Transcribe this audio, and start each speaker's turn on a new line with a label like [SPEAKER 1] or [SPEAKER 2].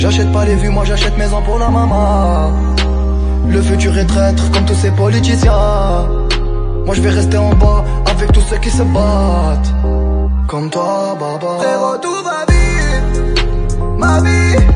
[SPEAKER 1] J'achète pas les vues, moi j'achète maison pour la maman. Le futur est traître comme tous ces politiciens. Moi je vais rester en bas avec tous ceux qui se battent. Comme toi, baba.
[SPEAKER 2] Frérot, tout va vite, ma vie.